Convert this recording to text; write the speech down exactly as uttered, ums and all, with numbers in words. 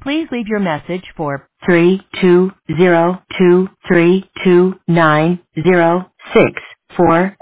Please leave your message for three two zero two three two nine zero six four.